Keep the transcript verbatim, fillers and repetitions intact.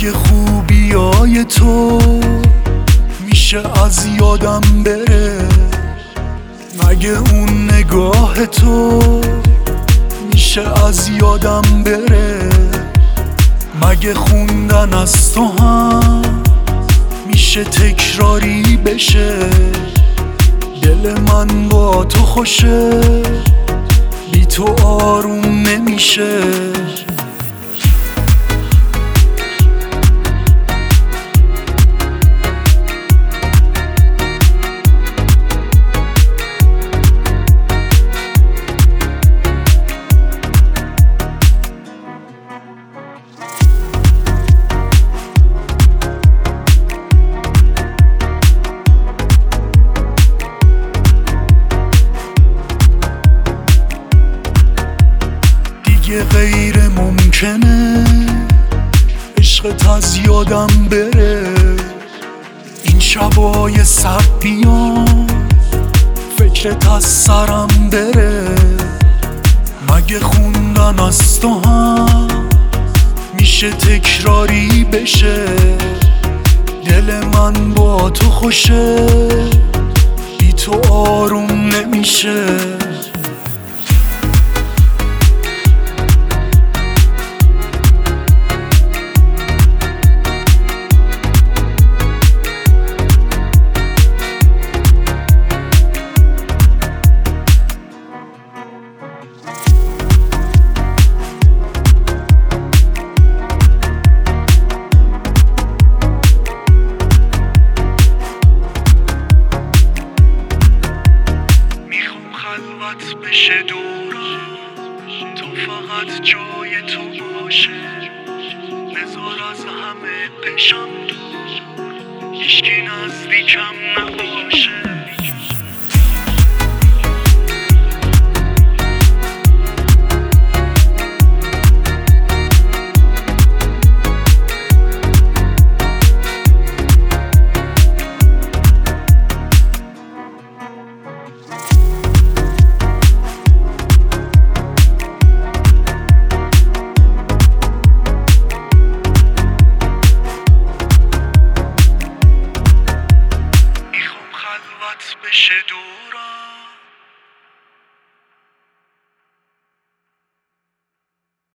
مگه خوبیای تو میشه از یادم بره؟ مگه اون نگاه تو میشه از یادم بره؟ مگه خوندن از تو هم میشه تکراری بشه؟ دل من با تو خوشه، بی تو آروم نمیشه. دیگه غیر ممکنه عشقت از یادم بره. این شبای سرد بیان فکرت از سرم بره. مگه خوندن از تو هم میشه تکراری بشه؟ دل من با تو خوشه، بی تو آروم نمیشه. خلوت بشه دورم، تو فقط جای تو باشه. بذار از همه بشم دور، هیچکی نزدیکم نباشه. بشه دورم